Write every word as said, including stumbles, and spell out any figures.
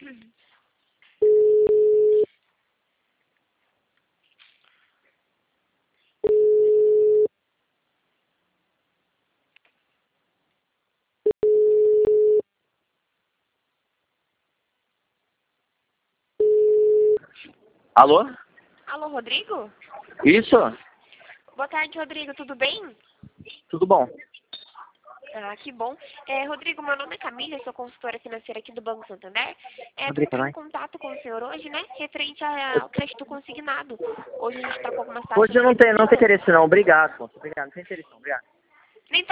Alô? Alô, Rodrigo? Isso? Boa tarde, Rodrigo. Tudo bem? Tudo bom. Ah, que bom. É, Rodrigo, meu nome é Camila, eu sou consultora financeira aqui do Banco Santander. É, Rodrigo, estou vai. em contato com o senhor hoje, né? Referente ao crédito consignado. Hoje a gente está com algumas taxas Hoje eu não tenho, não tenho reduzidas. interesse não, obrigado. Obrigado, não tenho interesse não, obrigado.